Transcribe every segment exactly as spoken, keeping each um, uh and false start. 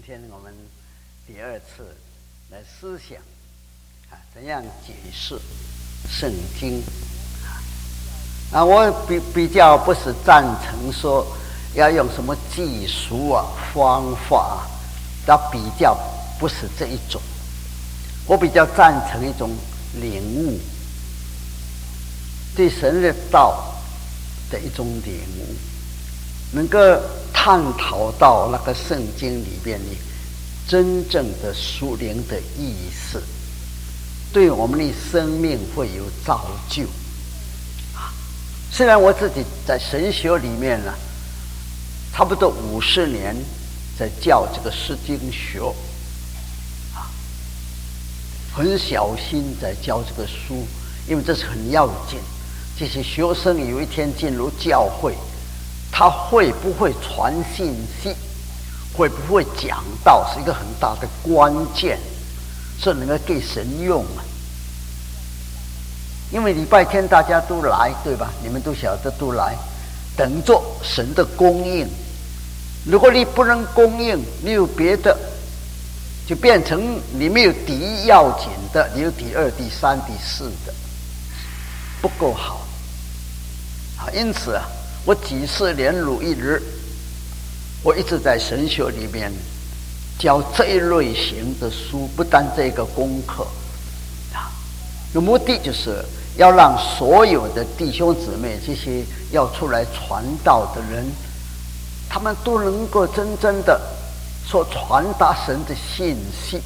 天我们第二次来思想啊，怎样解释圣经啊？我比比较不是赞成说要用什么技术啊、方法啊，那比较不是这一种。我比较赞成一种领悟，对神的道的一种领悟，能够探讨到那个圣经里边的真正的属灵的意思，对我们的生命会有造就啊。虽然我自己在神学里面呢，差不多五十年在教这个诗经学啊，很小心在教这个书，因为这是很要紧。这些学生有一天进入教会，他会不会传信息，会不会讲道，是一个很大的关键，是能够给神用啊。因为礼拜天大家都来，对吧？你们都晓得都来，等着神的供应。如果你不能供应，你有别的，就变成你没有第一要紧的，你有第二、第三、第四的，不够好。好，因此啊，我几十年如一日，我一直在神学里面教这一类型的书，不单这个功课啊，有目的就是要让所有的弟兄姊妹，这些要出来传道的人，他们都能够真正的所传达神的信息，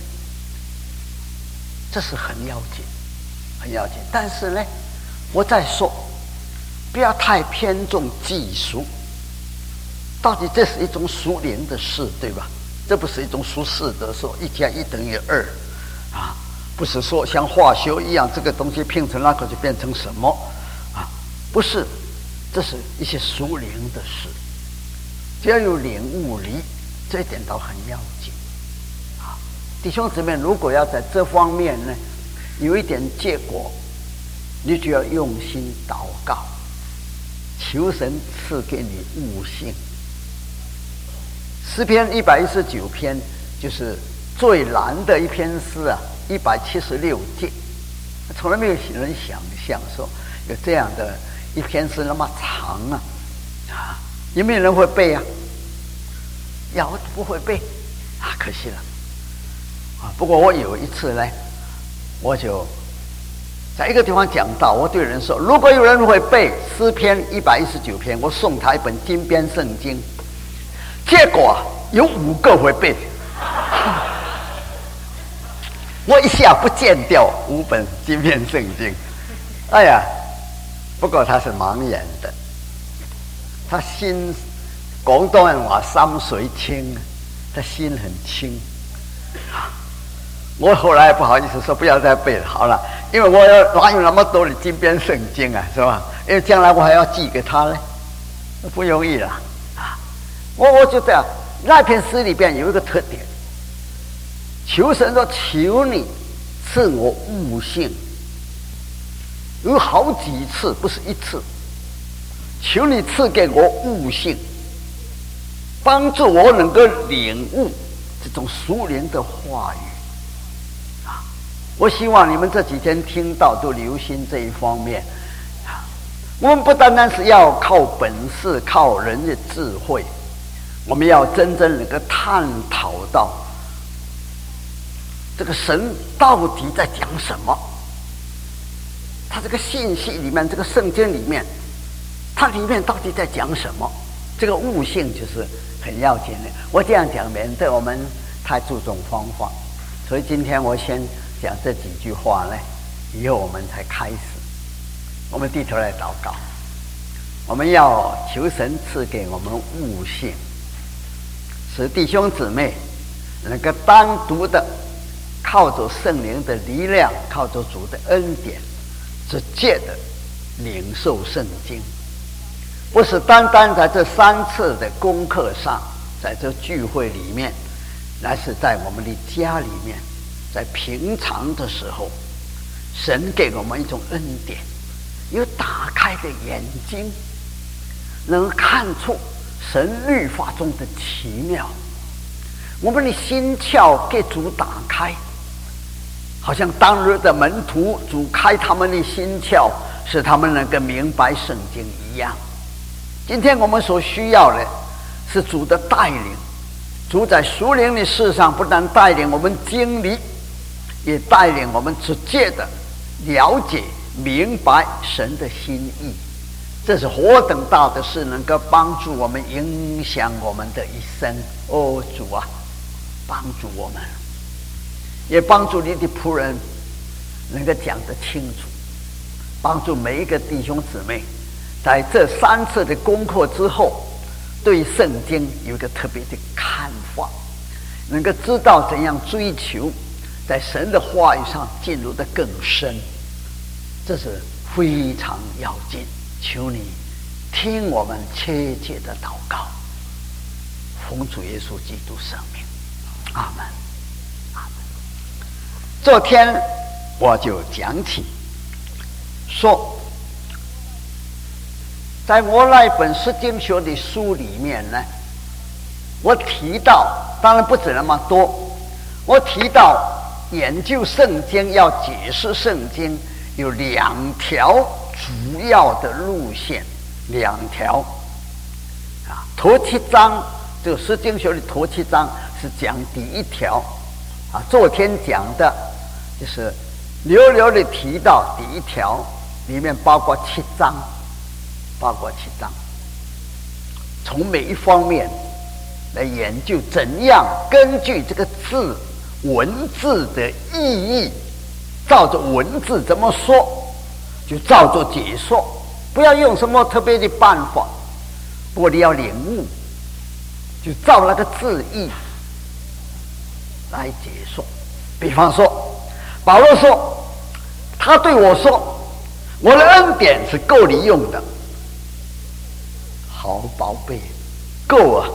这是很要紧，很要紧。但是呢，我再说，不要太偏重技术。到底这是一种属灵的事，对吧？这不是一种属世的说一加一等于二啊，不是说像化学一样，这个东西拼成那个就变成什么啊？不是，这是一些属灵的事。只要有领悟力，这一点倒很要紧啊。弟兄姊妹，如果要在这方面呢有一点结果，你就要用心祷告，求神赐给你悟性。诗篇一百一十九篇就是最难的一篇诗啊，一百七十六节，从来没有人想象说有这样的一篇诗那么长啊啊！有没有人会背啊？有不会背啊？可惜了啊！不过我有一次呢，我就在一个地方讲到，我对人说，如果有人会背诗篇一百一十九篇，我送他一本金边圣经。结果有五个会背，我一下不见掉五本金边圣经。哎呀，不过他是盲眼的，他心广东人话心水清，他心很清。我后来不好意思说不要再背了，好了，因为我要哪有那么多的金边圣经啊，是吧？因为将来我还要寄给他呢，不容易了啊。我我就这样，那篇诗里边有一个特点，求神说：“求你赐我悟性。”有好几次，不是一次。求你赐给我悟性，帮助我能够领悟这种属灵的话语啊！我希望你们这几天听到都留心这一方面啊。我们不单单是要靠本事、靠人的智慧。我们要真正能够探讨到这个神到底在讲什么，他这个信息里面，这个圣经里面，它里面到底在讲什么？这个悟性就是很要紧的。我这样讲，免得我们太注重方法，所以今天我先讲这几句话呢，以后我们才开始。我们低头来祷告，我们要求神赐给我们悟性，使弟兄姊妹能够单独的靠着圣灵的力量，靠着主的恩典，直接的领受圣经，不是单单在这三次的功课上，在这聚会里面，乃是在我们的家里面，在平常的时候，神给我们一种恩典，有打开的眼睛，能看出神律法中的奇妙， 我们的心窍给主打开，好像当日的门徒，主开他们的心窍，使他们能够明白圣经一样。今天我们所需要的是主的带领。主在属灵的事上不但带领我们经历，也带领我们直接的了解明白神的心意。这是何等大的事，能够帮助我们，影响我们的一生。哦，主啊，帮助我们，也帮助你的仆人能够讲得清楚，帮助每一个弟兄姊妹在这三次的功课之后，对圣经有一个特别的看法，能够知道怎样追求在神的话语上进入得更深，这是非常要紧。求你听我们切切的祷告，奉主耶稣基督圣名，阿门，阿门。昨天我就讲起说，在我那本释经学的书里面呢，我提到，当然不止那么多，我提到研究圣经要解释圣经有两条主要的路线，两条啊。头七章，这个释经学的头七章是讲第一条啊。昨天讲的就是溜溜的提到第一条，里面包括七章，包括七章，从每一方面来研究怎样根据这个字文字的意义，照着文字怎么说就照着解说，不要用什么特别的办法，不过你要领悟，就照那个字义来解说。比方说保罗说，他对我说，我的恩典是够你用的。好宝贝，够啊，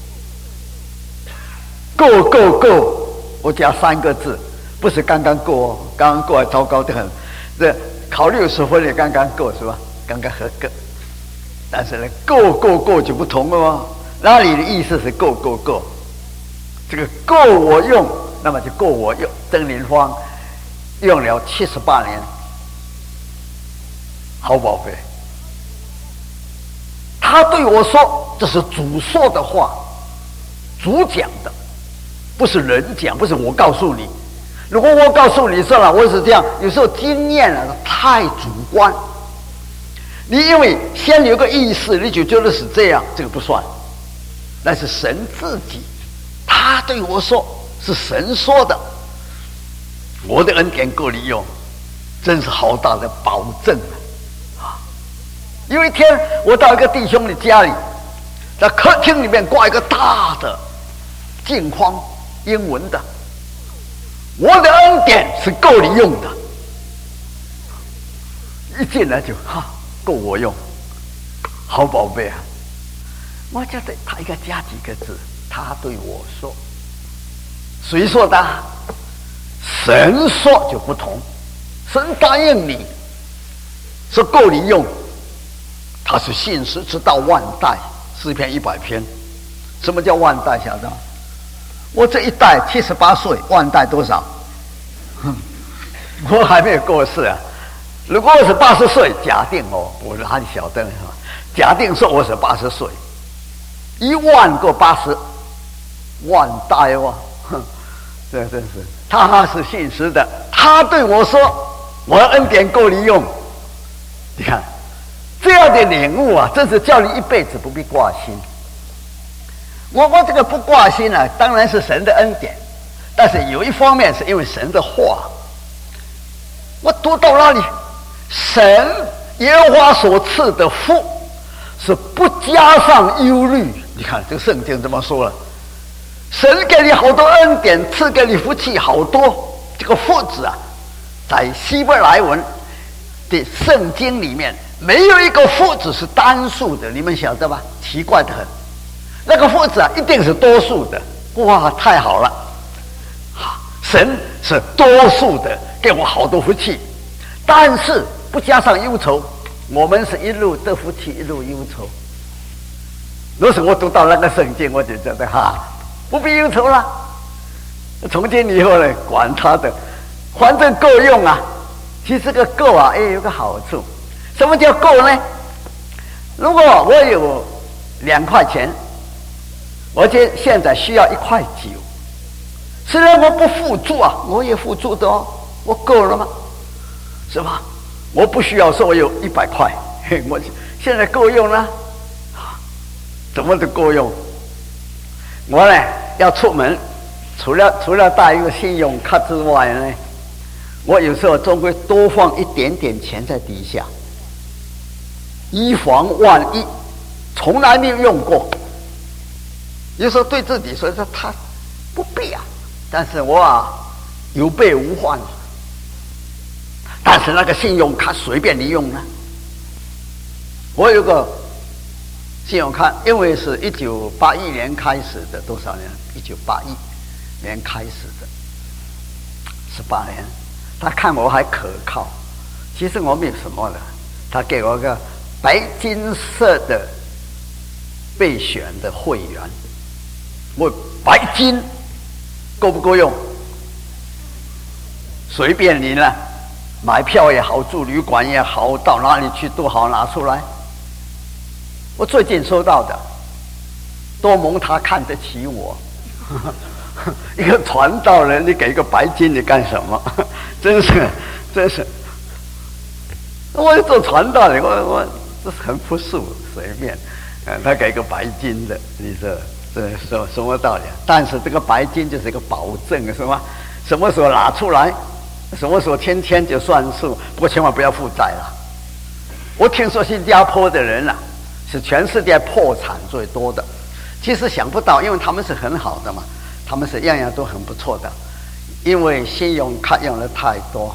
够够够，我加三个字，不是刚刚够哦，刚刚够还糟糕得很，这考六十分也刚刚够是吧？刚刚合格。但是呢，够够够就不同了哦。那里的意思是够够够，这个够我用，那么就够我用。曾林芳用了七十八年，好宝贝。他对我说，这是主说的话，主讲的，不是人讲，不是我告诉你。如果我告诉你算了，我是这样，有时候经验啊太主观，你因为先有个意识，你就觉得是这样，这个不算，那是神自己，他对我说，是神说的，我的恩典够你用，真是好大的保证啊！有一天我到一个弟兄的家里，在客厅里面挂一个大的镜框，英文的，我的恩典是够你用的。一进来就哈，够我用，好宝贝啊！我就对他一个加几个字，他对我说，谁说的？神说就不同，神答应你，说够你用，他是信实直到万代，诗篇一百篇。什么叫万代？晓得吗？我这一代七十八岁，万代多少？哼，我还没有过世啊。如果我是八十岁，假定哦，我哪里晓得呢？假定说我是八十岁，一万个八十，万代哦，哼，这真是他是信实的。他对我说：“我的恩典够你用。”你看这样的领悟啊，真是叫你一辈子不必挂心。我我这个不挂心啊，当然是神的恩典，但是有一方面是因为神的话。我读到那里，神耶和华所赐的福是不加上忧虑。你看这个圣经这么说了，神给你好多恩典，赐给你福气好多。这个福字啊，在希伯来文的圣经里面没有一个福字是单数的，你们晓得吧？奇怪得很。那个福字啊，一定是多数的。哇，太好了！神是多数的，给我好多福气，但是不加上忧愁。我们是一路得福气，一路忧愁。如果我读到那个圣经，我就觉得哈， 不必忧愁了。从今以后呢，管他的，反正够用啊。其实这个够啊，也有个好处。什么叫够呢？如果我有两块钱，我就现在需要一块九，虽然我不付出啊，我也付出的哦，我够了吗？是吧？我不需要说我有一百块，嘿，我现在够用了，怎么都够用。我呢要出门，除了除了带一个信用卡之外呢，我有时候总会多放一点点钱在底下，以防万一。从来没有用过，有时候对自己说说他不必啊，但是我啊有备无患。但是那个信用卡随便你用呢。我有个信用卡，因为是一九八一年开始的，多少年？一九八一年开始的，十八年。他看我还可靠，其实我没有什么的，他给我个白金色的备选的会员，我白金够不够用？随便你了，买票也好，住旅馆也好，到哪里去都好，拿出来。我最近收到的，多蒙他看得起我，一个传道人，你给个白金，你干什么？真是，真是，我做传道人，我我这是很朴素，随便。呃，他给个白金的，你说这什什么道理？但是这个白金就是一个保证，是吗？什么时候拿出来，什么时候签签就算数。不过千万不要负债了。我听说新加坡的人啊，是全世界破产最多的。其实想不到，因为他们是很好的嘛，他们是样样都很不错的，因为信用卡用的太多，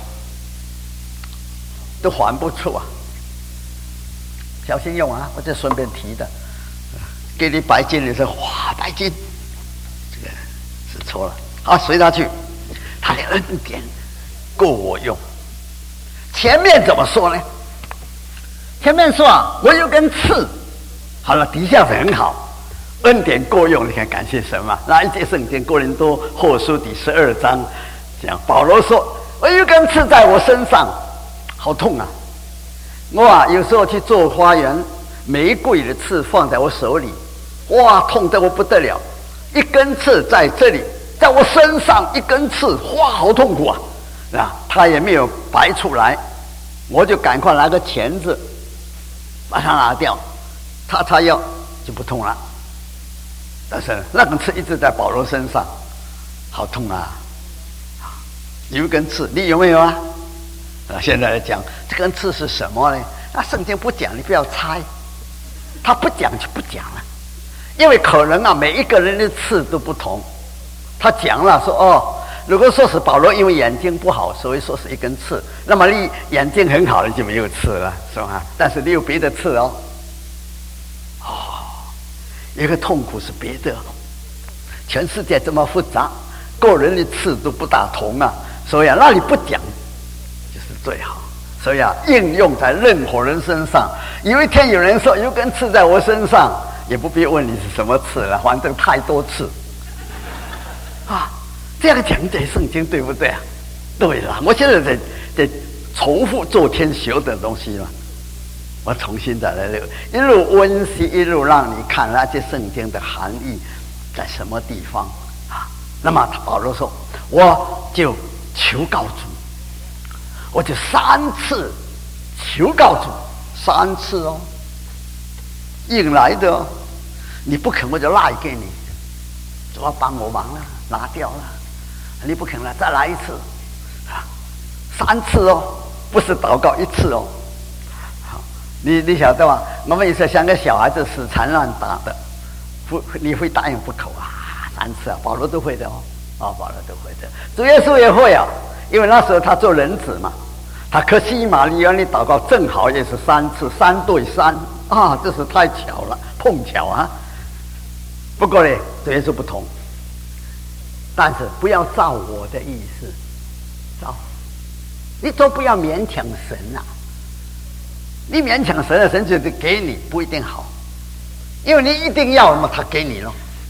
都还不出啊。小心用啊！我这顺便提的，给你白金，你说哇白金，这个是错了。好，随他去，他的恩典够我用。前面怎么说呢？前面说啊，我有根刺，好了，底下是很好，恩典够用。你看感谢神嘛。那一节圣经，哥林多后书第十二章讲，保罗说：“我有根刺在我身上，好痛啊！”我啊，有时候去做花园，玫瑰的刺放在我手里，哇，痛得我不得了。一根刺在这里，在我身上一根刺，哇，好痛苦啊！啊，他也没有拔出来，我就赶快拿个钳子把它拿掉，擦擦药就不痛了。但是那根刺一直在保罗身上，好痛啊！有一根刺，你有没有啊？啊，现在来讲这根刺是什么呢？那圣经不讲，你不要猜，他不讲就不讲了，因为可能啊，每一个人的刺都不同。他讲了说哦，如果说是保罗因为眼睛不好，所以说是一根刺，那么你眼睛很好，你就没有刺了，是吧？但是你有别的刺哦，哦，一个痛苦是别的，全世界这么复杂，个人的刺都不大同啊，所以啊，那你不讲就是最好。所以啊，应用在任何人身上。有一天有人说有根刺在我身上，也不必问你是什么刺了，反正太多刺啊。这样讲这圣经对不对啊？对了，我现在在在重复昨天学的东西嘛，我重新再来一路温习，一路让你看那些圣经的含义在什么地方啊。那么保罗说，我就求告主，我就三次求告主，三次哦，引来的哦，你不肯我就赖给你，主要帮我忙了，拿掉了。你不肯了，再来一次，啊，三次哦，不是祷告一次哦。好，你你晓得吗？我们也是像个小孩子死缠烂打的，不，你会答应不口啊？三次啊，保罗都会的哦，啊，保罗都会的，主耶稣也会啊，因为那时候他做人子嘛，他可西玛利亚里祷告正好也是三次，三对三啊，这是太巧了，碰巧啊。不过呢，主耶稣不同。但是不要照我的意思，照你都不要勉强神啊！你勉强神了，神就给你不一定好，因为你一定要嘛，他给你了。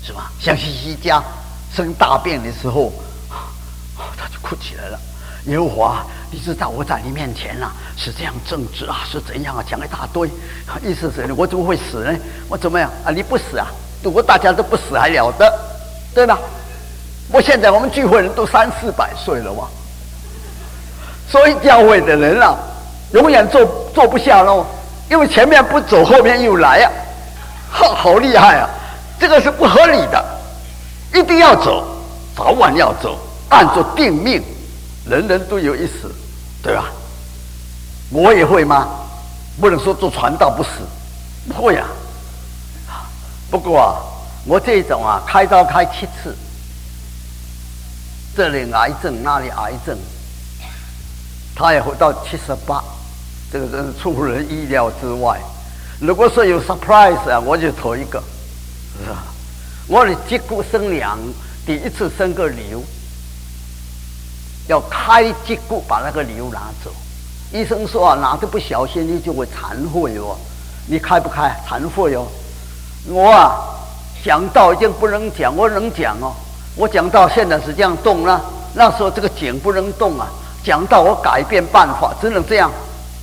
是吧？像西西家生大病的时候，他就哭起来了。耶和华，你知道我在你面前啊是这样正直啊，是怎样啊，讲一大堆，意思是我怎么会死呢？我怎么样啊？你不死啊？如果大家都不死还了得，对吧？我现在我们聚会人都三四百岁了哇，所以教会的人啊，永远坐坐不下喽，因为前面不走，后面又来啊，好好厉害啊！这个是不合理的，一定要走，早晚要走，按着定命，人人都有一死，对吧？我也会吗？不能说做传道不死，不会啊。不过啊，我这种啊，开刀开七次，这里癌症那里癌症，他也会到七十八，这个真是出乎人意料之外。如果说有 surprise 啊，我就头一个，是吧？我的脊骨生两，第一次生个瘤，要开脊骨把那个瘤拿走。医生说啊，哪个不小心你就会残废哦，你开不开？残废哦。我啊，讲到已经不能讲，我能讲哦。我讲到现在是这样动了，那时候这个颈不能动啊。讲到我改变办法，只能这样。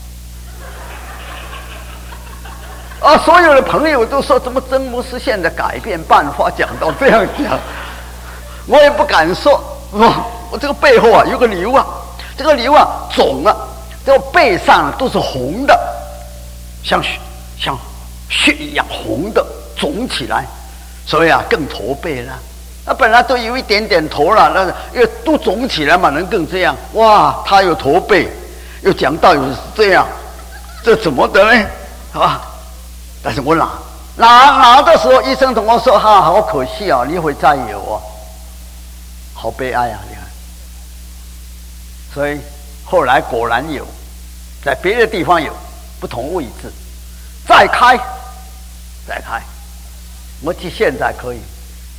啊，所有的朋友都说，怎么曾牧师现在改变办法，讲到这样讲，我也不敢说。哦，我这个背后啊有个瘤啊，这个瘤啊肿了，这个背上都是红的，像像血一样红的。肿起来，所以啊更驼背了。那本来都有一点点驼了，那因为都肿起来嘛，能更这样。哇，他有驼背，又讲到有这样，这怎么得呢？啊！但是我拿拿拿的时候，医生同我说：“哈、啊，好可惜啊，你会再有啊，好悲哀啊！”你看，所以后来果然有，在别的地方有不同位置，再开，再开。我记现在可以，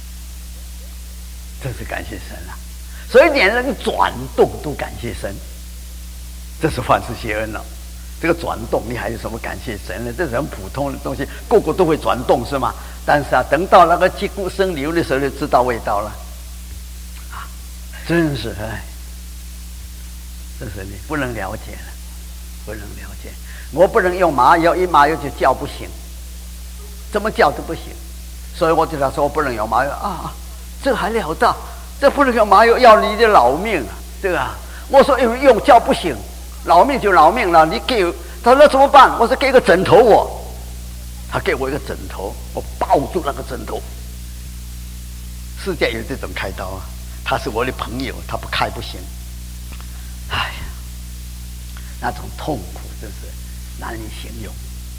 真是感谢神啊！所以连人转动都感谢神，这是万事谢恩了。这个转动，你还有什么感谢神呢？这是很普通的东西，个个都会转动，是吗？但是啊，等到那个脊骨生瘤的时候，就知道味道了。啊，真是哎，这是你不能了解了，不能了解。我不能用麻药，一麻药就叫不醒，怎么叫都不行。所以我对他说，我不能用麻药啊，这还了得？这不能用麻药，要你的老命啊，对吧？我说用用叫不醒，老命就老命了。你给他说那怎么办？我说给个枕头我，他给我一个枕头，我抱住那个枕头。世界有这种开刀啊，他是我的朋友，他不开不行。哎呀，那种痛苦真是难以形容。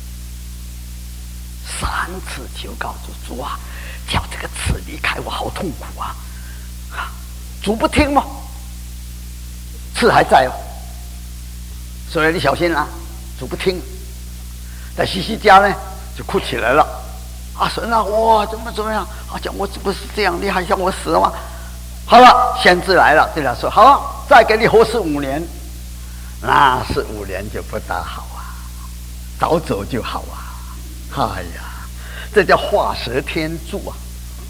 三次求告主，主啊，叫这个刺离开我，好痛苦啊！啊，主不听吗？刺还在哦，所以你小心啊！主不听，在西西家呢就哭起来了。啊，神啊，哇，怎么怎么样？啊，讲我不是这样，你还想我死吗？好了，先知来了，对他说：“好、啊，再给你活十五年。”那十五年就不大好啊，早走就好啊！哎呀，这叫画蛇添足啊！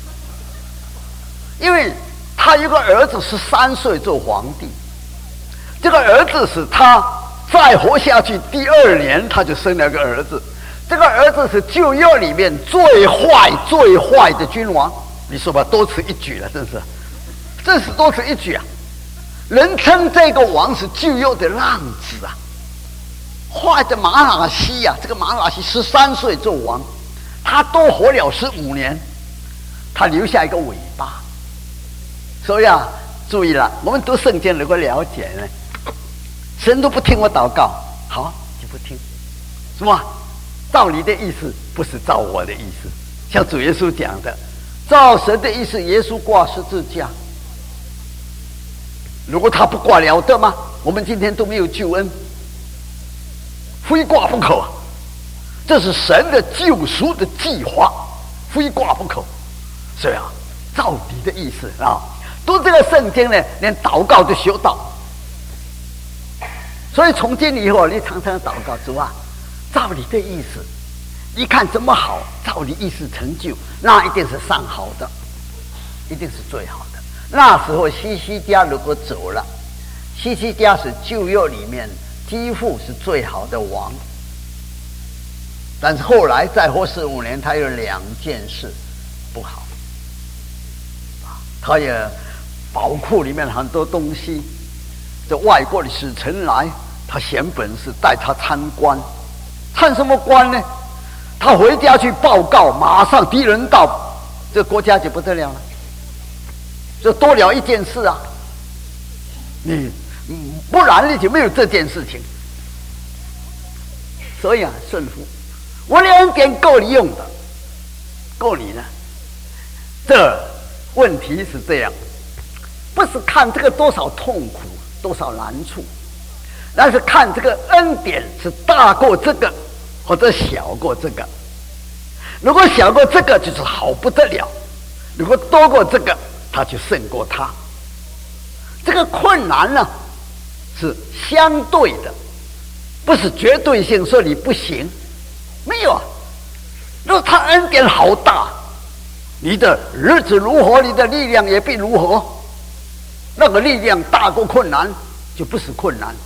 因为他有个儿子十三岁做皇帝，这个儿子是他再活下去第二年他就生了个儿子，这个儿子是旧约里面最坏最坏的君王，你说吧，多此一举了，真是，真是多此一举啊！人称这个王是旧约的浪子啊。坏的马拉西啊，这个马拉西十三岁做王，他多活了十五年，他留下一个尾巴。所以啊，注意了，我们读圣经如果了解呢，神都不听我祷告，好就不听，是吧？照你的意思，不是照我的意思。像主耶稣讲的，照神的意思，耶稣挂十字架。如果他不挂了得吗？我们今天都没有救恩。非挂不可，这是神的救赎的计划，非挂不可。所以啊，照你的意思啊，读这个圣经呢，连祷告都学到。所以从今以后，你常常祷告，主啊，照你的意思，你看怎么好，照你意思成就，那一定是上好的。 一定是最好的。那时候西西家如果走了，西西家是旧约里面几乎是最好的王。但是后来在活十五年，他有两件事不好，他也宝库里面很多东西，这外国的使臣来，他显本事带他参观，参什么观呢？他回家去报告，马上敌人到，这国家就不得了了。这多了一件事啊，你不然你就没有这件事情。所以啊，顺服。我两点够你用的，够你呢。这问题是这样，不是看这个多少痛苦、多少难处，但是看这个恩典是大过这个，或者小过这个。如果小过这个，就是好不得了；如果多过这个，他就胜过他。这个困难呢，是相对的，不是绝对性，说你不行。没有啊，如果他恩典好大，你的日子如何，你的力量也必如何。那个力量大过困难，就不是困难，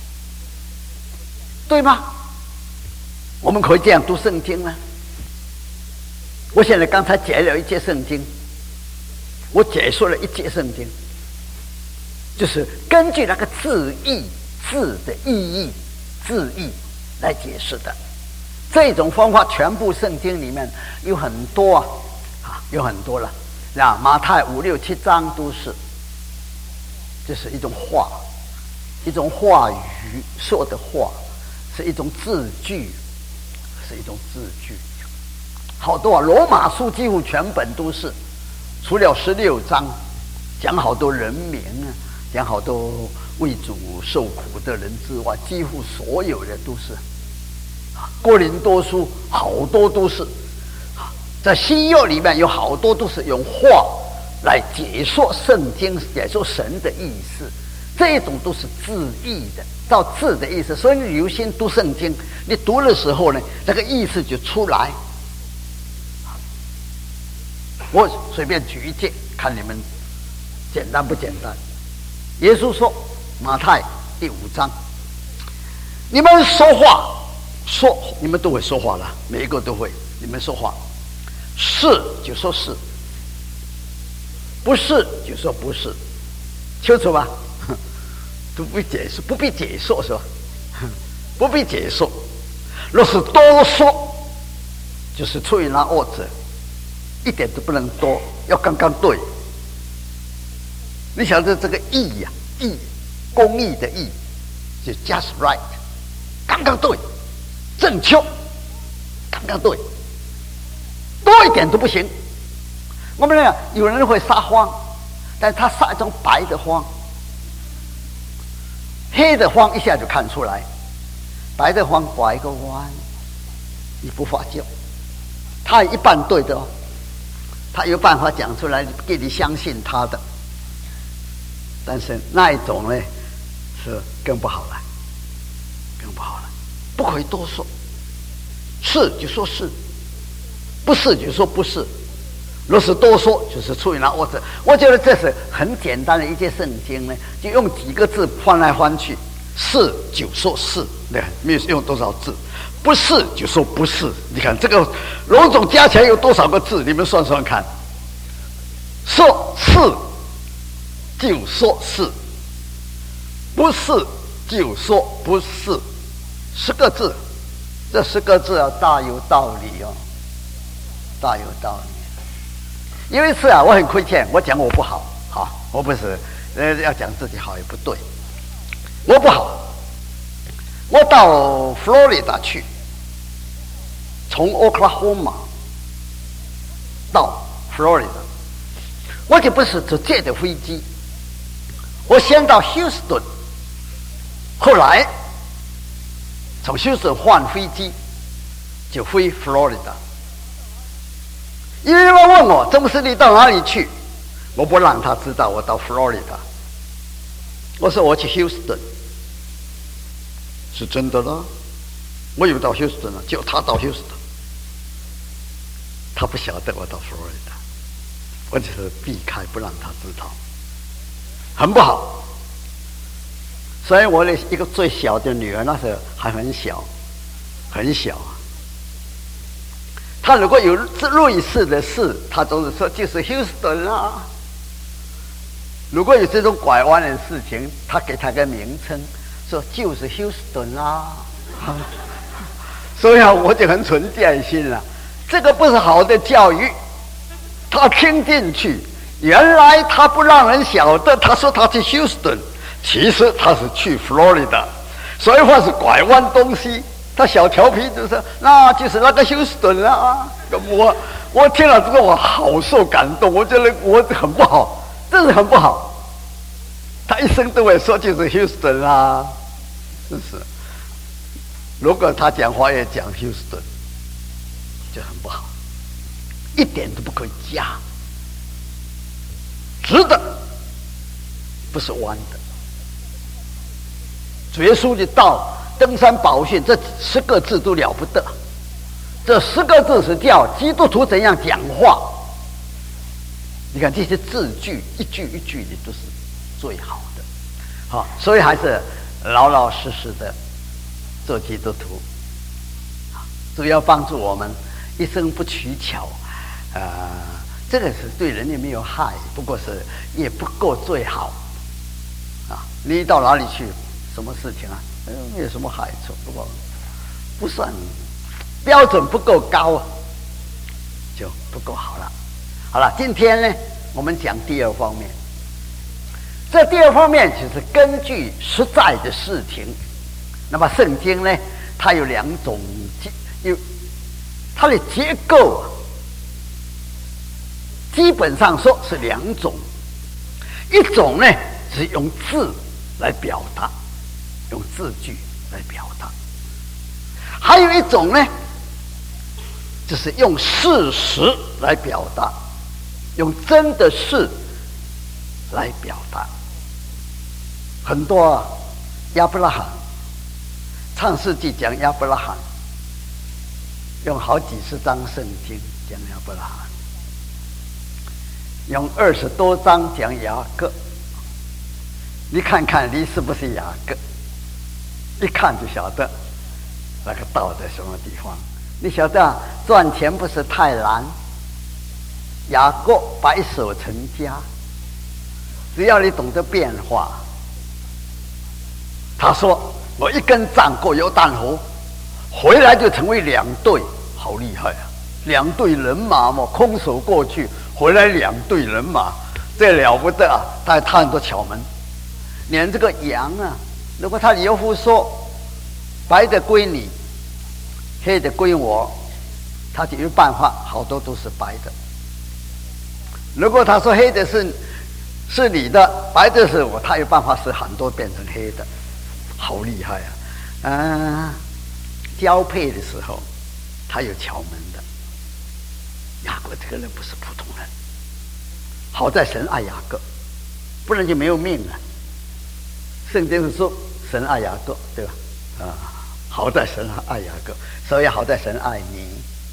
对吗？我们可以这样读圣经吗？我现在刚才解了一节圣经，我解说了一节圣经，就是根据那个字义字的意义字义来解释的。这种方法全部圣经里面有很多啊，啊有很多了。那马太五六七章都是，这是一种话，一种话语说的话，是一种字句，是一种字句。好多啊，罗马书几乎全本都是，除了十六章讲好多人名啊，讲好多为主受苦的人之外，几乎所有的都是。哥林多书好多都是，在新约里面有好多都是用话来解说圣经，解说神的意思，这种都是字义的，照字的意思。所以你留心读圣经，你读的时候呢，那个意思就出来。我随便举一件，看你们简单不简单。耶稣说，马太第五章，你们说话。说你们都会说话了，每一个都会。你们说话，是就说是，不是就说不是，清楚吧？都不必解释，不必解说是吧？不必解说。若是多说，就是出于那恶者，一点都不能多，要刚刚对。你晓得这个义呀、啊，义，公义的义，就 just right， 刚刚对。正确，刚刚对，多一点都不行。我们讲，有人会撒谎，但是他撒一种白的谎，黑的谎一下就看出来，白的谎拐一个弯，你不发觉，他一半对的哦，他有办法讲出来，给你相信他的。但是那一种呢，是更不好了，更不好了。不可以多说，是就说是，不是就说不是。若是多说，就是出于那恶者。我觉得这是很简单的一节圣经呢，就用几个字翻来翻去，是就说是，对，没有用多少字；不是就说不是。你看这个龙总加起来有多少个字？你们算算看。说是就说是，不是就说不是。十个字，这十个字啊，大有道理哦，大有道理。有一次啊，我很亏欠，我讲我不好，好，我不是，呃，要讲自己好也不对，我不好。我到佛罗里达去，从 Oklahoma 到佛罗里达，我就不是直接的飞机，我先到休斯顿，后来。从休斯顿换飞机，就飞佛罗里达。因为他问我钟师你到哪里去，我不让他知道我到佛罗里达。我说我去休斯顿，是真的啦。我有到休斯顿了，就他到休斯顿，他不晓得我到佛罗里达。 我就是避开不让他知道，很不好。所以我的一个最小的女儿那时候还很小，很小。她如果有类似的事，她总是说就是 Houston 啊。如果有这种拐弯的事情，她给她个名称，说就是 Houston 啊。所以啊，我就很存戒心了。这个不是好的教育，她听进去。原来她不让人晓得，她说她去 Houston。其实他是去 Florida， 所以话是拐弯东西。他小调皮就说，那就是那个休斯顿啊。我我听了之后，我好受感动，我觉得我很不好，真是很不好。他一生都会说就是休斯顿啊，真是。如果他讲话也讲休斯顿，就很不好，一点都不可以加，直的，不是弯的。主耶稣的道、登山宝训，这十个字都了不得。这十个字是叫基督徒怎样讲话。你看这些字句，一句一句的都是最好的。好，所以还是老老实实的做基督徒，主要帮助我们一生不取巧。呃，这个是对人也没有害，不过是也不够最好。啊，你到哪里去？什么事情啊？没有什么害处，不过不算标准不够高啊，就不够好了。好了，今天呢，我们讲第二方面。这第二方面就是根据实在的事情。那么圣经呢，它有两种，有它的结构啊，基本上说是两种。一种呢是用字来表达。用字句来表达，还有一种呢，就是用事实来表达，用真的事来表达。很多啊，亚伯拉罕，创世纪讲亚伯拉罕，用好几十章圣经讲亚伯拉罕，用二十多章讲雅各。你看看你是不是雅各？一看就晓得那个道在什么地方。你晓得、啊、赚钱不是太难，雅各白手成家，只要你懂得变化。他说我一根杖过约旦河，回来就成为两队，好厉害啊！两队人马嘛，空手过去，回来两队人马，这了不得啊！他他很多巧门，连这个羊啊，如果他岳父说白的归你，黑的归我，他就有办法，好多都是白的。如果他说黑的是是你的，白的是我，他有办法使很多变成黑的，好厉害啊！啊，交配的时候他有巧门的。雅各这个人不是普通人，好在神爱雅各，不然就没有命了。圣经是说神爱雅各，对吧？啊，好在神爱雅各，所以好在神爱你。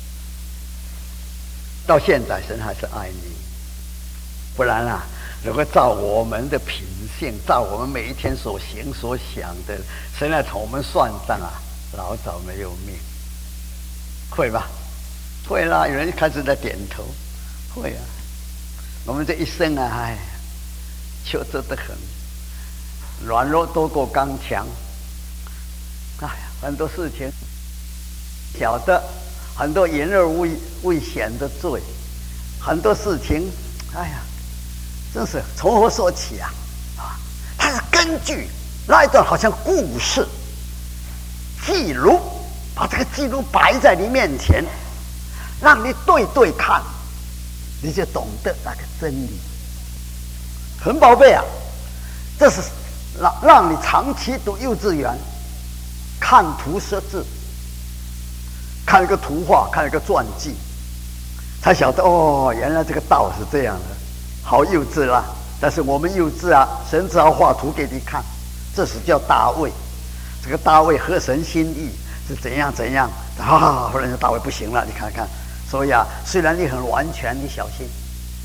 到现在神还是爱你，不然啊，如果照我们的品性，照我们每一天所行所想的，神来从我们算账啊，老早没有命，会吧？会啦，有人开始在点头，会啊。我们这一生啊，哎，求真的很。软弱多过刚强，哎呀，很多事情晓得，很多言而未未显的罪，很多事情，哎呀，真是从何说起啊？啊，它是根据那一段好像故事记录，把这个记录摆在你面前，让你对对看，你就懂得那个真理，很宝贝啊！这是。让让你长期读幼稚园，看图识字，看一个图画，看一个传记，才晓得哦，原来这个道是这样的，好幼稚啦！但是我们幼稚啊，神只好画图给你看，这是叫大卫。这个大卫合神心意是怎样怎样啊？后来大卫不行了，你看看。所以啊，虽然你很完全，你小心，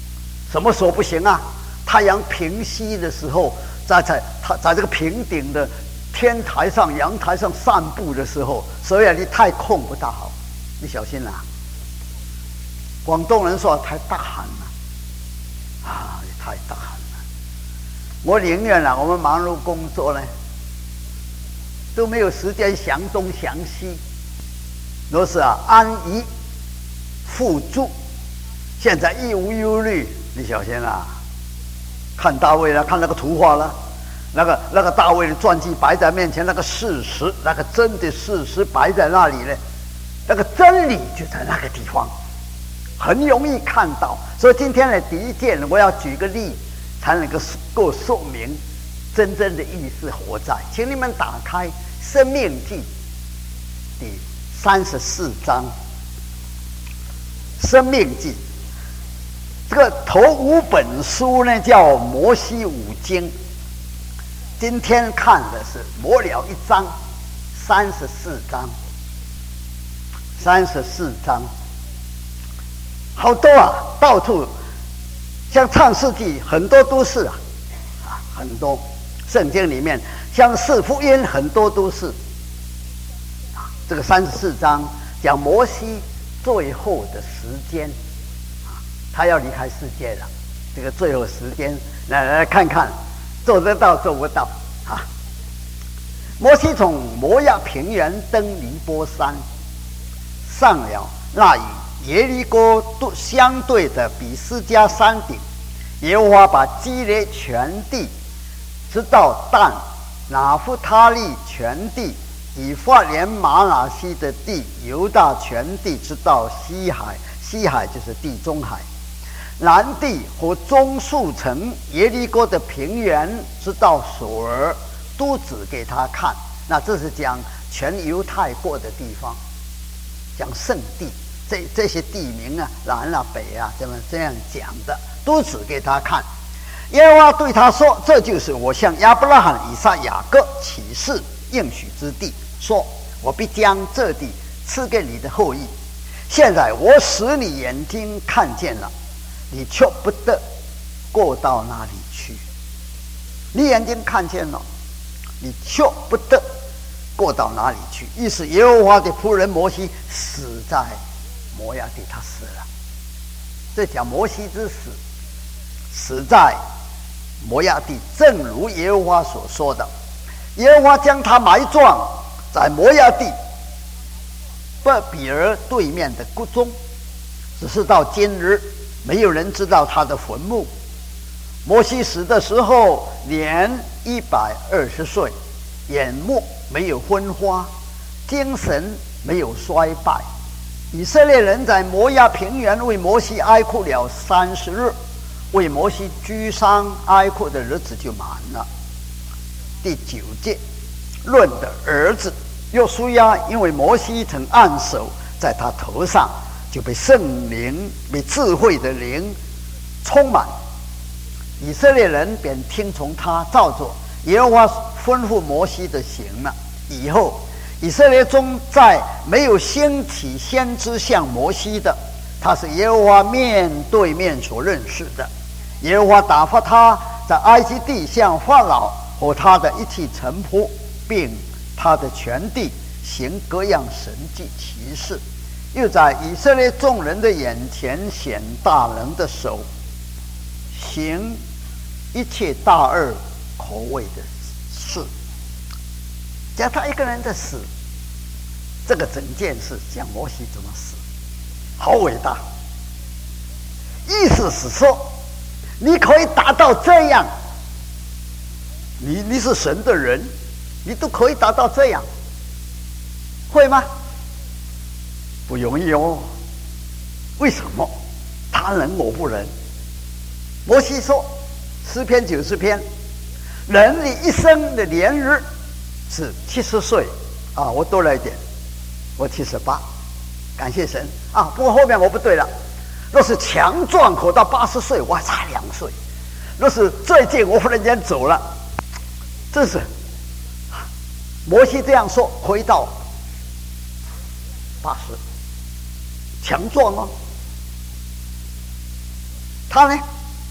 什么时候不行啊？太阳平西的时候，在在他在这个平顶的天台上、阳台上散步的时候，所以你太空不大好，你小心啦、啊。广东人说太大喊了，啊，你太大喊了。我宁愿啊，我们忙碌工作呢，都没有时间想东想西。若是啊安逸富足，现在一无忧虑，你小心啦、啊。看大卫了，看那个图画了，那个那个大卫的传记摆在面前，那个事实，那个真的事实摆在那里呢，那个真理就在那个地方，很容易看到。所以今天的第一件，我要举个例，才能够够说明真正的意思何在。请你们打开《申命记》第三十四章，《申命记》。这个头五本书呢叫摩西五经，今天看的是末了一章，三十四章，三十四章，好多啊，到处像创世纪很多都是啊，啊很多圣经里面像四福音很多都是啊，这个三十四章讲摩西最后的时间。他要离开世界了，这个最后时间，来来看看，做得到做不到啊？摩西从摩亚平原登尼波山，上了那与耶利哥相对的比斯加山顶，耶和华把基列全地，直到但、拿弗他利全地、以法莲玛拿西的地、犹大全地，直到西海，西海就是地中海。南地和中数城耶利哥的平原，直到索尔，都指给他看。那这是讲全犹太国的地方，讲圣地，这这些地名啊，南啊北啊，这么这样讲的，都指给他看。耶和华对他说：“这就是我向亚伯拉罕、以撒、雅各起誓应许之地，说我必将这地赐给你的后裔。现在我使你眼睛看见了。”你却不得过到那里去，你眼睛看见了，你却不得过到哪里去。于是耶和华的仆人摩西死在摩亚地，他死了。这讲摩西之死，死在摩亚地，正如耶和华所说的。耶和华将他埋葬在摩亚地伯比尔对面的谷中，只是到今日没有人知道他的坟墓。摩西死的时候年一百二十岁，眼目没有昏花，精神没有衰败。以色列人在摩亚平原为摩西哀哭了三十日，为摩西居丧哀哭的日子就满了。第九节论的儿子约书亚，因为摩西曾按手在他头上，就被圣灵、被智慧的灵充满，以色列人便听从他，照着耶和华吩咐摩西的行了。以后以色列中再没有兴起先知像摩西的，他是耶和华面对面所认识的。耶和华打发他在埃及地向法老和他的一切臣仆，并他的全地行各样神迹奇事，又在以色列众人的眼前显大能的手，行一切大恶可畏的事。讲他一个人的死，这个整件事讲摩西怎么死，好伟大。意思是说，你可以达到这样，你你是神的人，你都可以达到这样，会吗？不容易哦。为什么？他能我不能。摩西说诗篇九十篇，人的一生的年日是七十岁啊，我多了一点，我七十八，感谢神啊。不过后面我不对了，若是强壮活到八十岁，我还差两岁。若是最近我忽然间走了，这是摩西这样说，回到八十，强壮哦。他呢，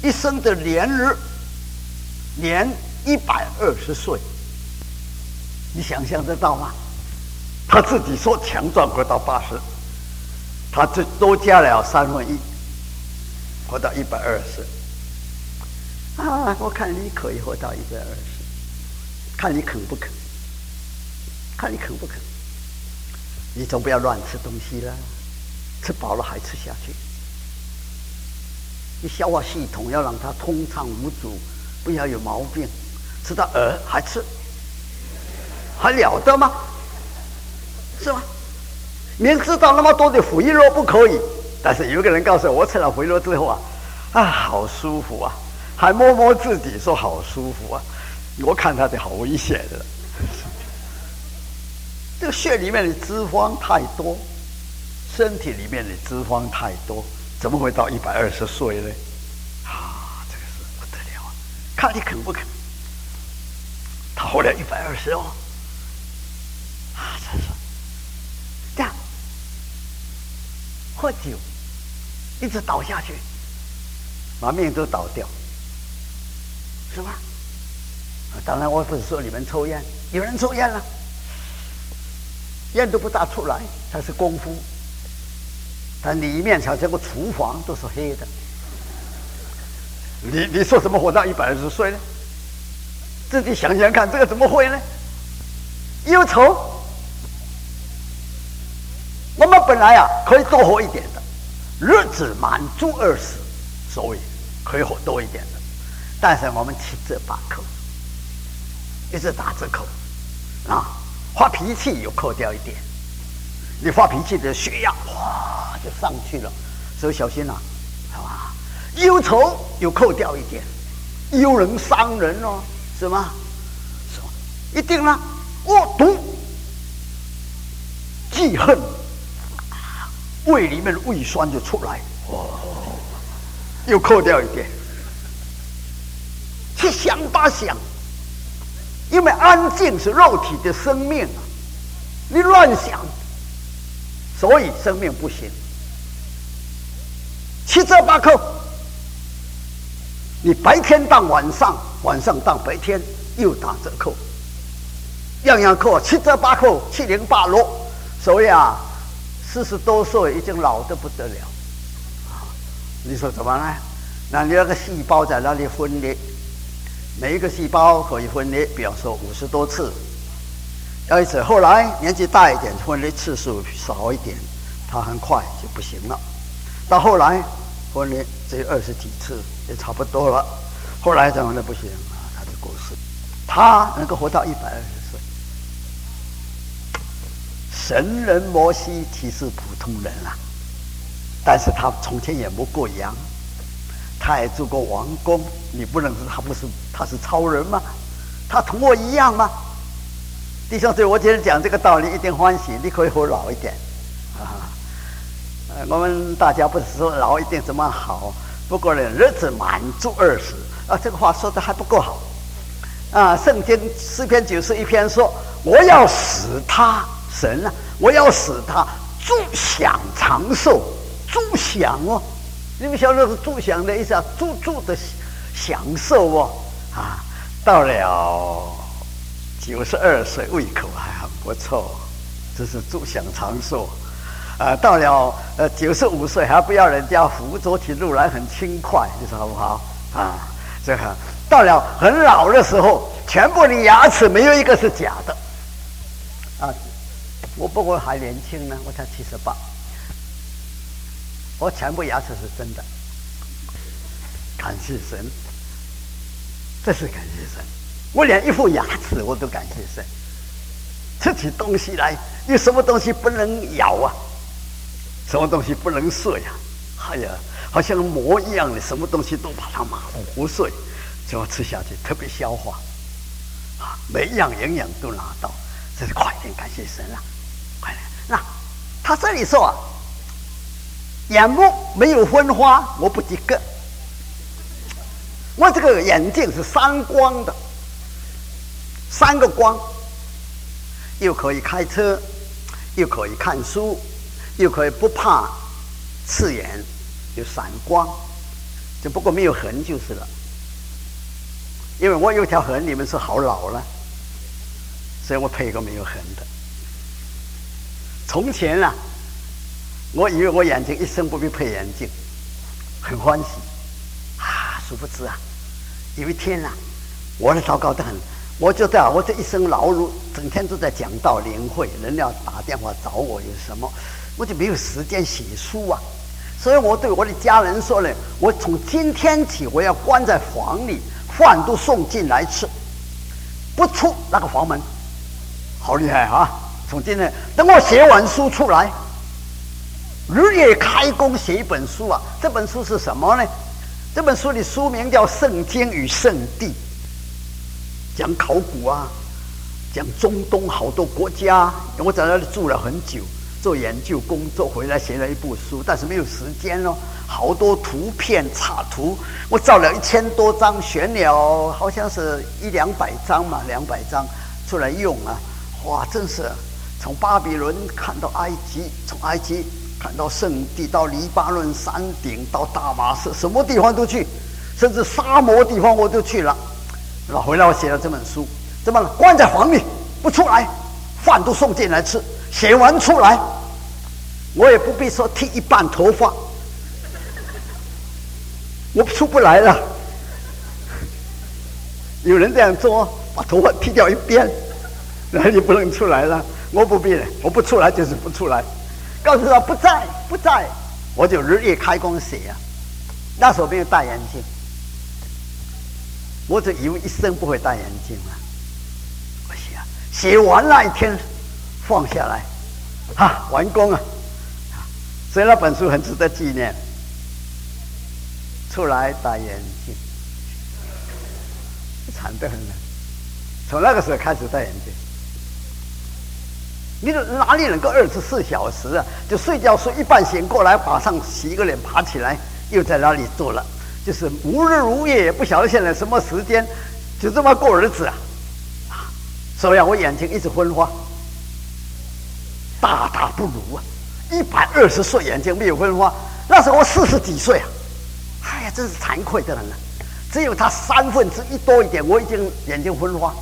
一生的年日，年一百二十岁，你想象得到吗？他自己说强壮活到八十，他这多加了三分一，活到一百二十。啊，我看你可以活到一百二十，看你肯不肯，看你肯不肯。你总不要乱吃东西了，吃饱了还吃下去。你消化系统要让它通畅无阻，不要有毛病。吃到鹅还吃，还了得吗？是吗？明知道那么多的肥肉不可以，但是有一个人告诉我，我吃了肥肉之后啊，啊，好舒服啊，还摸摸自己说好舒服啊。我看他的好危险的，这个血里面的脂肪太多，身体里面的脂肪太多，怎么会到一百二十岁呢？啊，这个是不得了啊！看你肯不肯。他活了一百二十哦，啊，真是这样，喝酒一直倒下去，把命都倒掉，是吧？啊，当然我不是说你们抽烟，有人抽烟了，烟都不大出来，它是功夫，但里面好像个厨房都是黑的。你你说怎么活到一百二十岁呢？自己想想看，这个怎么会呢？忧愁，我们本来啊可以多活一点的，日子满足二十，所以可以活多一点的。但是我们七折八扣，一直打折扣啊！发脾气又扣掉一点，你发脾气的血压哇就上去了，所以小心啊，好吧？忧愁又扣掉一点，忧人伤人哦。是吗？是吗？一定啦！恶毒、记恨，胃里面的胃酸就出来，哦，又扣掉一点。去想吧想，因为安静是肉体的生命啊，你乱想，所以生命不行。七折八扣，你白天当晚上。晚上当白天又打折扣，样样扣，七折八扣，七零八落。所以啊，四十多岁已经老得不得了。啊，你说怎么呢？那你那个细胞在那里分裂，每一个细胞可以分裂，比方说五十多次。要一次后来年纪大一点，分裂次数少一点，它很快就不行了。到后来分裂只有二十几次，也差不多了。后来怎么呢？不行啊，他就过世。他能够活到一百二十岁，神人摩西其实普通人啊，但是他从前也牧过羊，他也做过王公。你不能说他不是，他是超人吗？他同我一样吗？弟兄姊妹，我今天讲这个道理一定欢喜。你可以活老一点啊！呃，我们大家不是说老一定怎么好，不过呢，日子满足二十。啊，这个话说的还不够好啊！圣经诗篇九十一篇说：“我要使他神啊，我要使他住享长寿。”住享哦，你们晓得是住享的意思啊？住住的享受哦啊！到了九十二岁，胃口还很不错，这是住享长寿啊！到了呃九十五岁，还不要人家扶，走起路来很轻快，你说好不好啊？这个到了很老的时候，全部的牙齿没有一个是假的啊！我不过还年轻呢，我才七十八，我全部牙齿是真的。感谢神，这是感谢神。我连一副牙齿我都感谢神。吃起东西来，有什么东西不能咬啊？什么东西不能碎啊？哎呀！好像馍一样的，什么东西都把它嘛糊碎，就要吃下去，特别消化啊，每一样营养都拿到，这是快点感谢神啊，快点！那他这里说啊，眼目没有昏花，我不及格。我这个眼镜是三光的，三个光，又可以开车，又可以看书，又可以不怕刺眼。有闪光， 只不过没有痕就是了。因为我有条痕，你们说好老了，所以我配一个没有痕的。从前啊，我以为我眼睛一生不必配眼镜，很欢喜啊，殊不知啊，有一天啊，我的糟糕得很，我觉得啊，我这一生劳碌，整天都在讲道灵会，人要打电话找我有什么，我就没有时间写书啊。所以我对我的家人说呢，我从今天起我要关在房里，饭都送进来吃，不出那个房门。好厉害啊！从今天等我写完书出来，日夜开工写一本书啊。这本书是什么呢？这本书的书名叫《圣经与圣地》，讲考古啊，讲中东好多国家。我在那里住了很久，做研究工作，回来写了一部书，但是没有时间哦。好多图片插图，我照了一千多张，选了好像是一两百张嘛，两百张出来用啊。哇，真是从巴比伦看到埃及，从埃及看到圣地，到黎巴嫩山顶，到大马士，什么地方都去，甚至沙漠地方我都去了。然后回来我写了这本书，怎么了？关在房里不出来，饭都送进来吃。写完出来，我也不必说剃一半头发，我出不来了。有人这样做，把头发剃掉一边，然后你不能出来了。我不必了，我不出来就是不出来。告诉他不在不在，我就日夜开工写啊。那时候没有戴眼镜，我就以为一生不会戴眼镜了。我写啊，写完那一天放下来，啊，完工啊！所以那本书很值得纪念。出来戴眼镜，惨得很了。从那个时候开始戴眼镜。你哪里能够二十四小时啊？就睡觉睡一半醒过来，马上洗个脸爬起来，又在那里做了，就是无日无夜，也不晓得现在什么时间，就这么过日子啊！啊，所以啊，我眼睛一直昏花，大大不如啊！一百二十岁眼睛没有昏花，那时候我四十几岁啊！哎呀，真是惭愧的很了。只有他三分之一多一点，我已经眼睛昏花。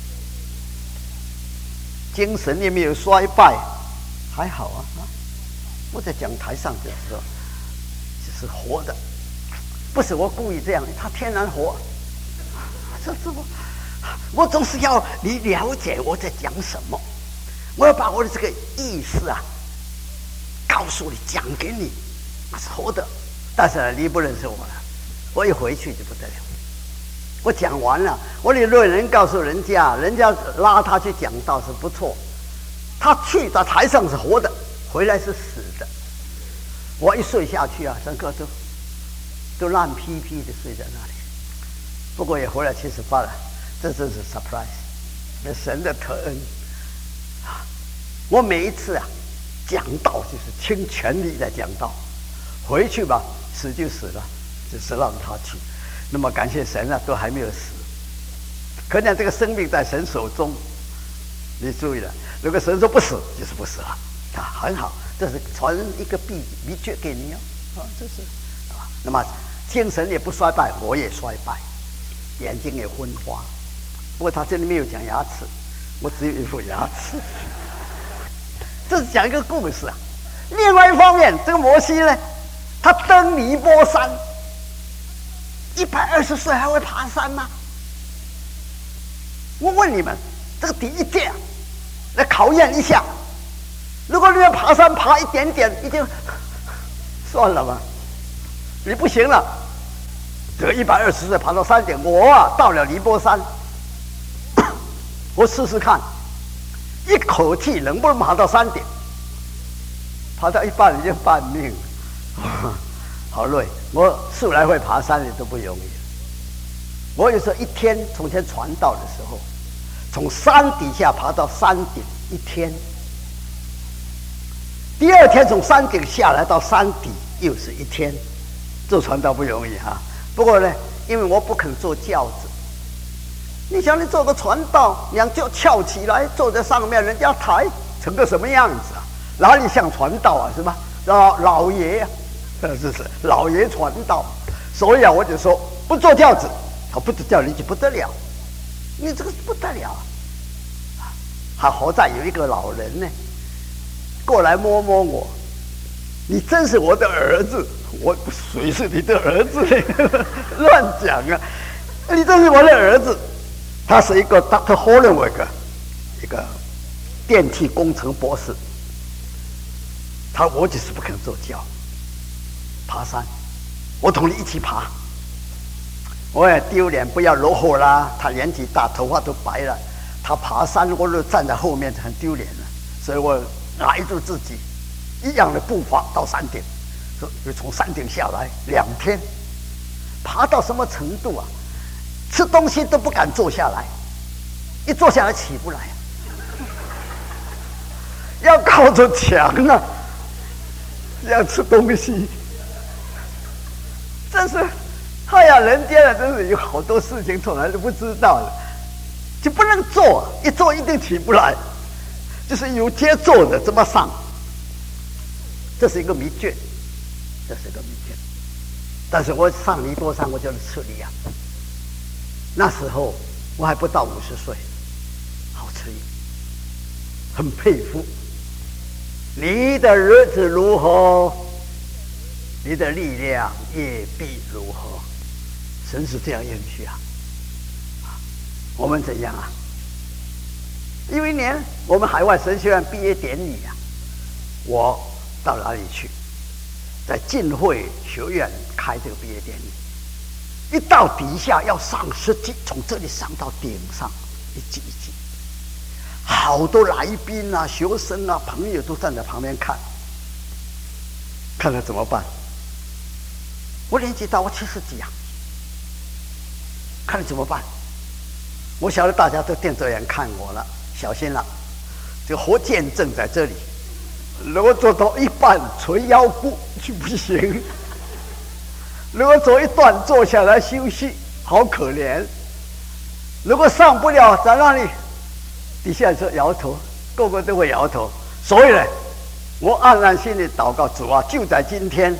精神也没有衰败，还好啊！啊，我在讲台上的时候，就是活的，不是我故意这样，他天然活。这是我，我总是要你了解我在讲什么，我要把我的这个意思啊，告诉你，讲给你，那是活的。但是呢，你不认识我了，我一回去就不得了。我讲完了，我的论人告诉人家，人家拉他去讲道是不错，他去到台上是活的，回来是死的。我一睡下去啊，整个都都烂披披的睡在那里。不过也活了七十八了，这真是 surprise， 那神的特恩啊！我每一次啊讲道就是倾全力在讲道，回去吧死就死了，就是让他去。那么感谢神啊，都还没有死，可见这个生命在神手中。你注意了，如果神说不死，就是不死了啊，很好，这是传一个秘秘诀给你哦，啊，这是啊。那么精神也不衰败，我也衰败，眼睛也昏花。不过他这里没有讲牙齿，我只有一副牙齿。这是讲一个故事啊。另外一方面，这个摩西呢，他登尼波山。一百二十岁还会爬山吗？我问你们，这个第一届来考验一下，如果你要爬山爬一点点，已经算了吧，你不行了。这一百二十岁爬到山顶，我啊到了尼波山，我试试看，一口气能不能爬到山顶？爬到一半已经半命了。好累，我素来会爬山的都不容易。我有时候一天，从前传道的时候，从山底下爬到山顶一天，第二天从山顶下来到山底又是一天，做传道不容易哈、啊。不过呢，因为我不肯坐轿子，你想你做个传道，两脚翘起来坐在上面，人家抬成个什么样子啊？哪里像传道啊？是吧？老老爷啊。这是老爷传道， 所以啊，我就说不坐轿子，他不坐轿子就不得了，你这个不得了啊！还好在有一个老人呢，过来摸摸我，你真是我的儿子。我谁是你的儿子呢？乱讲啊！你真是我的儿子。他是一个 Doctor Hollenberg， 一个电气工程博士。他我就是不肯坐轿，爬山，我同你一起爬。我也丢脸，不要落后啦。他年纪大，头发都白了，他爬山，我就站在后面，很丢脸了。所以我挨住自己，一样的步伐到山顶。就从山顶下来两天，爬到什么程度啊？吃东西都不敢坐下来，一坐下来起不来，要靠着墙啊，要吃东西，真是，哎呀，人间啊，真是有好多事情从来都不知道的，就不能坐，一坐一定起不来，就是有节奏的怎么上，这是一个迷卷。这是个谜卷，但是我上尼泊山，我就是吃力啊。那时候我还不到五十岁，好吃力，很佩服。你的日子如何，你的力量也必如何。神是这样允许啊。我们怎样啊？有一年我们海外神学院毕业典礼啊，我到哪里去？在浸会学院开这个毕业典礼，一到底下要上十级，从这里上到顶上，一级一级，好多来宾啊、学生啊、朋友都站在旁边看，看了怎么办？我年纪大，我七十几啊，看了怎么办？我晓得大家都瞪着眼看我了，小心了，这个活见证在这里。如果做到一半捶腰部就不行，如果走一段坐下来休息，好可怜。如果上不了，在那里底下就摇头，个个都会摇头。所以呢，我暗暗心里祷告，主啊，就在今天，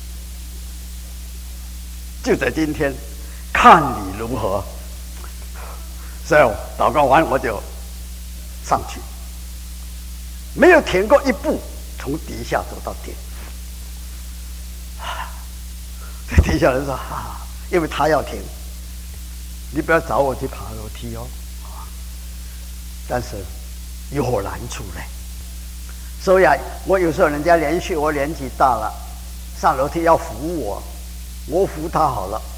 就在今天，看你如何。所以我祷告完我就上去，没有停过一步。从底下走到顶，这底下人说：“啊，因为他要停，你不要找我去爬楼梯哦。”但是有何难处呢？所以啊，我有时候人家连续我年纪大了，上楼梯要扶我，我扶他好了。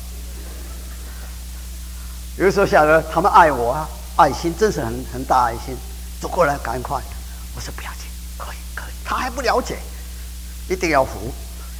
有时候下来，他们爱我啊，爱心真是很很大爱心，走过来赶快，我说不要紧。他还不了解，一定要扶，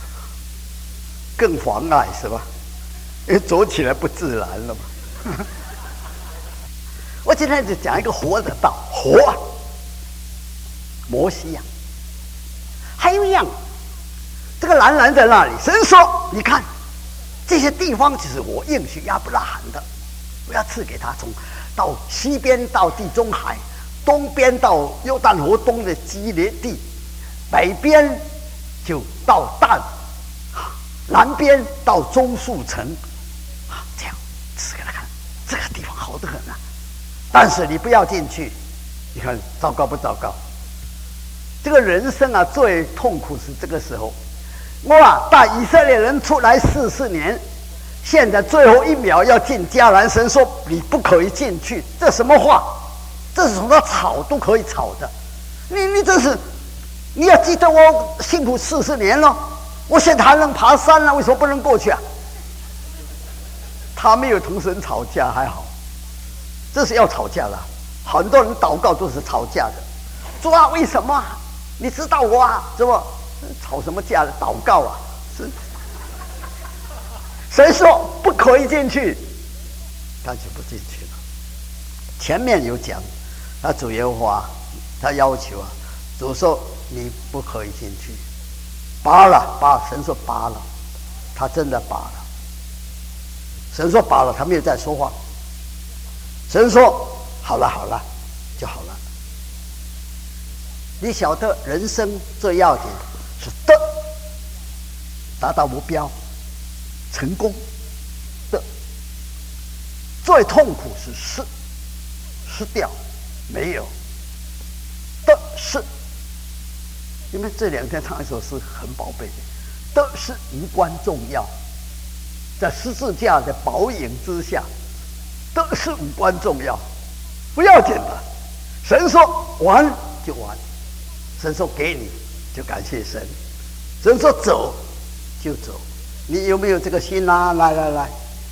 更妨碍是吧？因为走起来不自然了嘛。我今天就讲一个活的道，活，摩西呀、啊，还有一样，这个蓝蓝在那里，神说：“你看，这些地方就是我应许亚伯拉罕的，我要赐给他，从到西边到地中海，东边到约旦河东的基列地。”北边就到但，南边到中树城，啊，这样指给他看，这个地方好得很啊。但是你不要进去，你看糟糕不糟糕？这个人生啊，最痛苦是这个时候。我啊，带以色列人出来四十年，现在最后一秒要进迦南，神说你不可以进去，这什么话？这是什么吵都可以吵的，你你这是。你要记得我辛苦四十年了，我现在还能爬山了，为什么不能过去啊？他没有同神吵架还好，这是要吵架了。很多人祷告都是吵架的，主啊，为什么？你知道我啊，怎么吵什么架的？祷告啊，是谁说不可以进去？他就不进去了。前面有讲，他主耶和华，他要求啊，主说。你不可以进去，拔了，拔，神说拔了，他真的拔了。神说拔了，他没有再说话。神说好了好了就好了。你晓得人生最要紧是得，达到目标，成功， 最痛苦是失，失掉，没有的是，因为这两天唱一首诗很宝贝的，的是无关重要，在十字架的宝影之下，的是无关重要，不要紧的。神说完就完，神说给你就感谢神，神说走就走。你有没有这个心啊？来来来，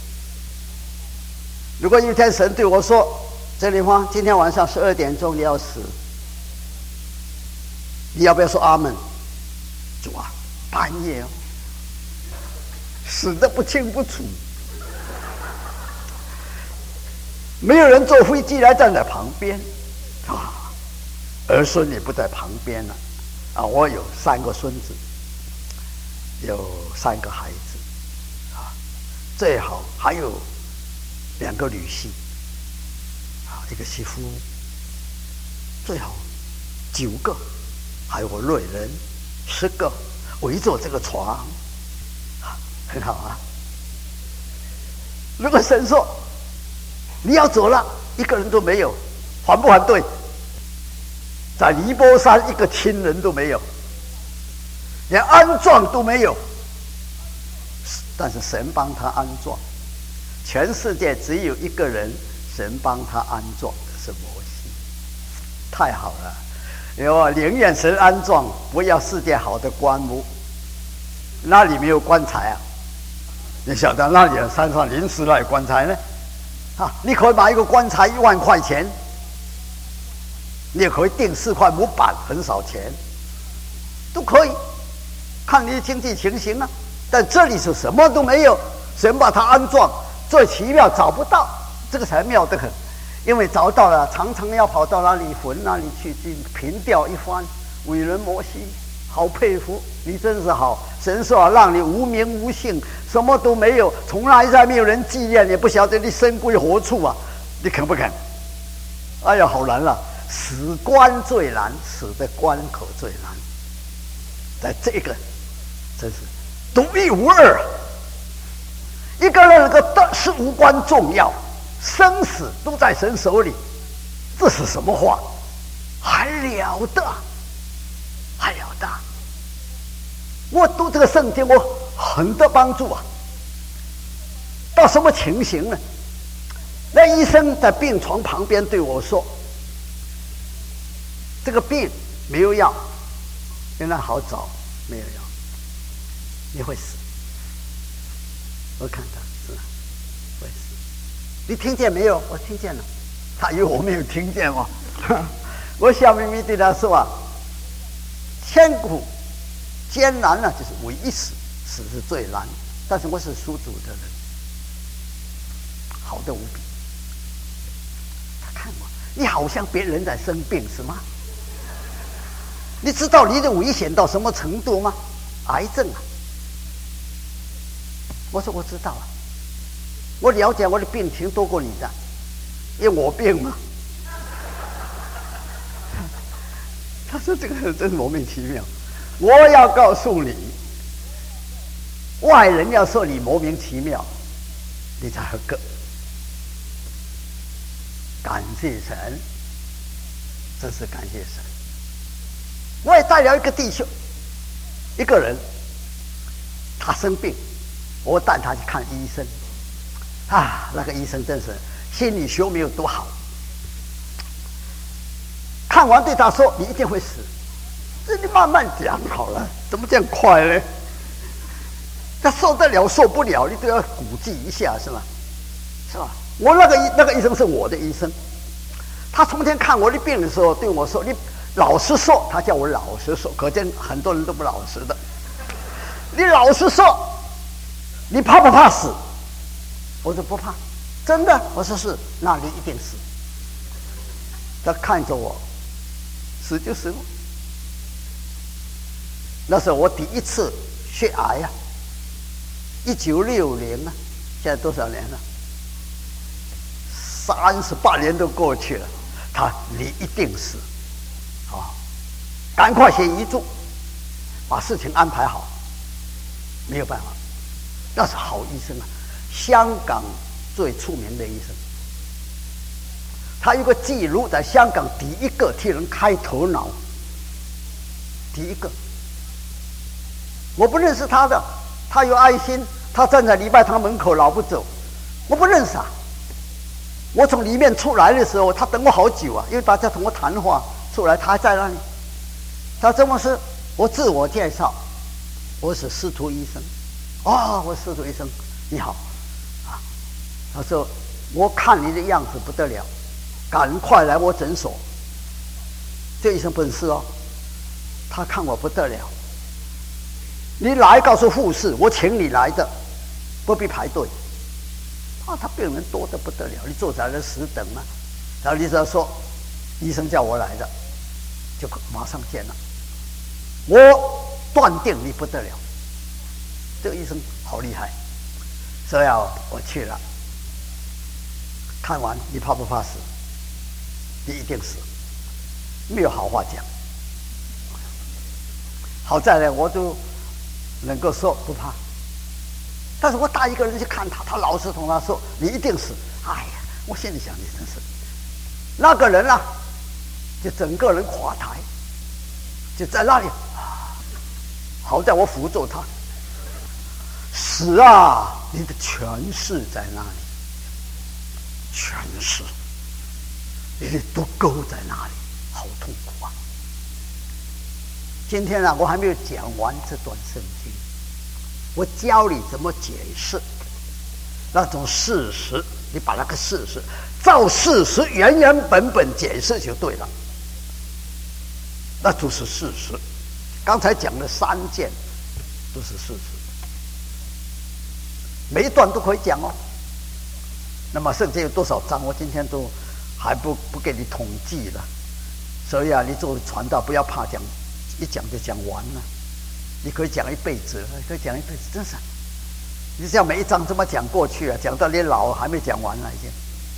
如果有一天神对我说：“郑丽芳，今天晚上十二点钟你要死。”你要不要说阿门？主啊，半夜哦，死得不清不楚，没有人坐飞机来站在旁边啊，儿孙也不在旁边了啊。我有三个孙子，有三个孩子啊，最好还有两个女婿啊，一个媳妇，最好九个。还有我瑞人十个围着这个床，很好啊。如果神说你要走了，一个人都没有，反不反对？在尼泊山一个亲人都没有，连安葬都没有，但是神帮他安葬。全世界只有一个人神帮他安葬的是摩西，太好了。因为我宁愿神安葬，不要世界好的棺木。那里没有棺材啊？你晓得那里山上临时来棺材呢？啊，你可以买一个棺材一万块钱，你也可以订四块木板，很少钱，都可以，看你的经济情形啊。但这里是什么都没有，神把它安葬，最奇妙找不到，这个才妙得很。因为找到了，常常要跑到那里坟那里去去凭吊一番。伟人摩西，好佩服你，真是好。神说啊，让你无名无姓，什么都没有，从来再没有人纪念，也不晓得你身归何处啊？你肯不肯？哎呀，好难了，死关最难，死的关口最难，在这个真是独一无二。一个人那个得失无关重要。生死都在神手里，这是什么话？还了得，还了得！我读这个圣经，我很多帮助啊。到什么情形呢？那医生在病床旁边对我说：“这个病没有药，现在好找，没有药，你会死。”我看他是会死。你听见没有？我听见了。他以为我没有听见嘛。我笑眯眯对他说啊：“千古艰难呢、啊，就是唯一死，死是最难。但是我是属主的人，好的无比。”他看我，你好像别人在生病是吗？你知道你的危险到什么程度吗？癌症啊！我说我知道啊。我了解我的病情多过你的，因为我病嘛。他说这个真是莫名其妙。我要告诉你，外人要说你莫名其妙，你才合格。感谢神，真是感谢神。我也带了一个弟兄，一个人，他生病，我带他去看医生。啊，那个医生真是心理学没有多好。看完对他说：“你一定会死。”这你慢慢讲好了，怎么这样快呢？他受得了受不了，你都要估计一下，是吧？是吧？我那个那个医生是我的医生，他从前看我的病的时候对我说：“你老实说。”他叫我老实说，可见很多人都不老实的。你老实说，你怕不怕死？我说不怕，真的。我说是，那你一定死。他看着我，死就死了。那是我第一次血癌呀、啊，一九六零啊，现在多少年了？三十八年都过去了。他，你一定死，啊，赶快写遗嘱，把事情安排好。没有办法，那是好医生啊。香港最出名的医生， 他有个记录，在香港第一个替人开头脑，第一个。我不认识他的，他有爱心，他站在礼拜堂门口老不走，我不认识啊。我从里面出来的时候，他等我好久啊，因为大家同我谈话，出来他还在那里。他这么是，我自我介绍，我是司徒医生。啊、哦，我司徒医生，你好啊。他说我看你的样子不得了，赶快来我诊所。这医生本事哦，他看我不得了。你来告诉护士，我请你来的，不必排队。啊，他病人多得不得了，你坐在那死等嘛。然后你只要说，医生叫我来的，就马上见了。我断定你不得了，这个医生好厉害。所以啊，我去了，看完你怕不怕死？你一定死，没有好话讲。好在呢，我都能够说不怕。但是我带一个人去看他，他老是同他说：“你一定死。”哎呀，我心里想，你真是那个人啊，就整个人垮台，就在那里。好在我扶住他。死啊！你的权势在那里，权势，你的毒钩在那里，好痛苦啊！今天啊，我还没有讲完这段圣经。我教你怎么解释那种事实，你把那个事实照事实原原本本解释就对了，那就是事实。刚才讲的三件都是事实，每一段都可以讲哦。那么圣经有多少章，我今天都还不不给你统计了。所以啊，你做传道不要怕讲，一讲就讲完了。你可以讲一辈子，你可以讲一辈子，真是。你这样每一章这么讲过去啊，讲到你老还没讲完了已经。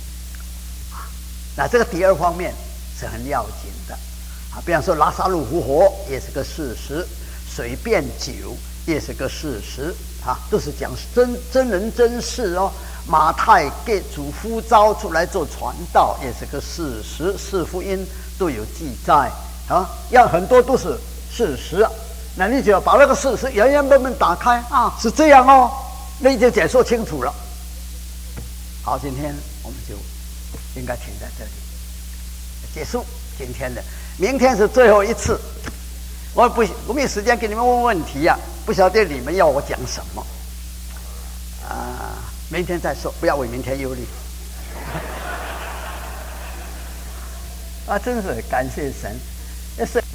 那这个第二方面是很要紧的啊，比方说拉萨路复活也是个事实，水变酒也是个事实啊，都是讲真真人真事哦。马太给主呼召出来做传道也是个事实，四福音都有记载啊，要很多都是事实啊。那你就要把那个事实原原本本打开啊，是这样哦，那你就解说清楚了。好，今天我们就应该停在这里结束今天的，明天是最后一次。我不我没有时间给你们问问题呀、啊，不晓得你们要我讲什么啊？明天再说，不要为明天忧虑。啊，真是感谢神，是。